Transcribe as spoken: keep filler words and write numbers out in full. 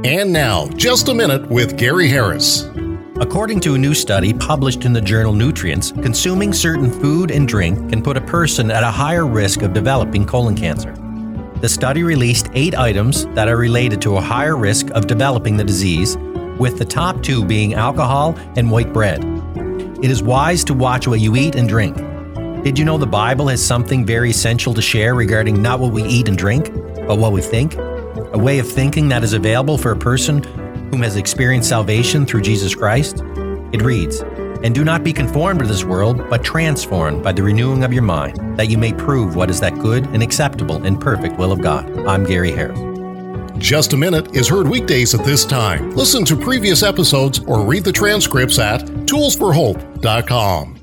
And now, Just a Minute with Gary Harris. According to a new study published in the journal Nutrients, consuming certain food and drink can put a person at a higher risk of developing colon cancer. The study released eight items that are related to a higher risk of developing the disease, with the top two being alcohol and white bread. It is wise to watch what you eat and drink. Did you know the Bible has something very essential to share regarding not what we eat and drink, but what we think? A way of thinking that is available for a person whom has experienced salvation through Jesus Christ? It reads, "And do not be conformed to this world, but transformed by the renewing of your mind, that you may prove what is that good and acceptable and perfect will of God." I'm Gary Harris. Just a Minute is heard weekdays at this time. Listen to previous episodes or read the transcripts at tools for hope dot com.